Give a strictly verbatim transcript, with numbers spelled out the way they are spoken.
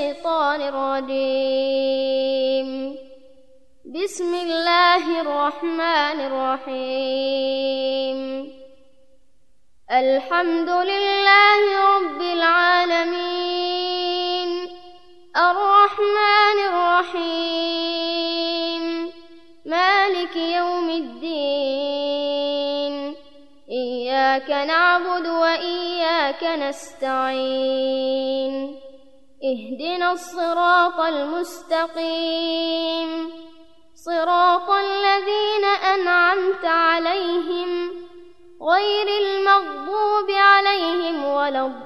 الشيطان الرجيم. بسم الله الرحمن الرحيم. الحمد لله رب العالمين الرحمن الرحيم مالك يوم الدين. إياك نعبد وإياك نستعين. اهدنا الصراط المستقيم صراط الذين أنعمت عليهم غير المغضوب عليهم ولا الضالين.